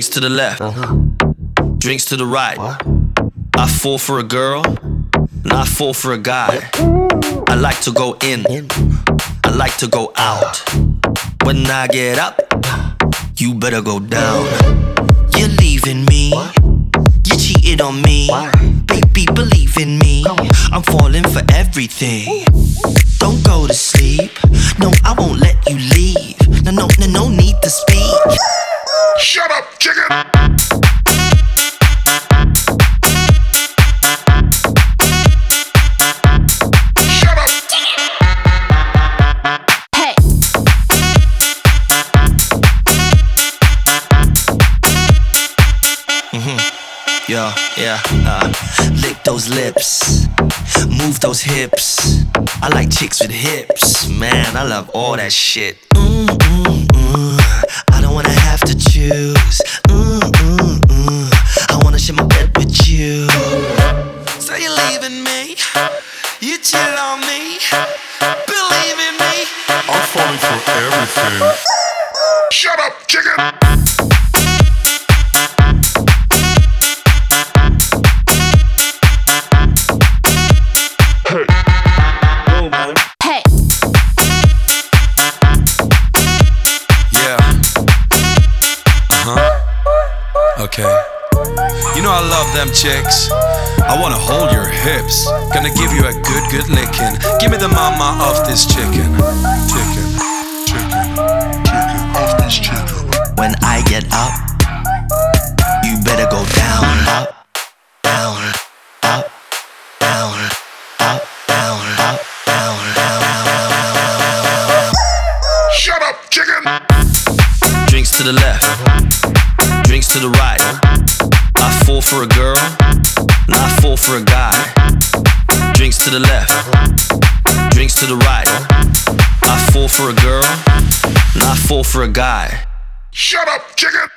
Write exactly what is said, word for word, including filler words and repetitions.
Drinks to the left, Uh-huh. drinks to the right. What? I fall for a girl, and I fall for a guy. I like to go in, In. I like to go out. When I get up, you better go down. You're leaving me, What? you cheated on me. Why? Baby, believe in me, Come on. I'm falling for everything. Don't go to sleep, no, I won't let you leave. No, no, no, no need to speak. Shut up, chicken! Shut up! Hey. Yeah, yeah, uh, lick those lips, move those hips. I like chicks with hips, man, I love all that shit. Mm, mm, mm. I don't wanna have to choose. Mm, mm, mm. I wanna share my bed with you. So you're leaving me, you chill on me, believe in me. I'm falling for everything. Shut up, chicken! Hey. Yeah. Uh-huh. Okay. You know I love them chicks. I wanna hold your hips. Gonna give you a good, good licking. Give me the mama of this chicken. Chicken. Chicken. Chicken off this chicken. When I get up, you better go down, up, down, up, down, up, down, up, down, down, down, down, down. Shut up, chicken! Drinks to the left, drinks to the right. I fall for a girl, and I fall for a guy. Drinks to the left, drinks to the right. I fall for a girl, and I fall for a guy. Shut up, chicken!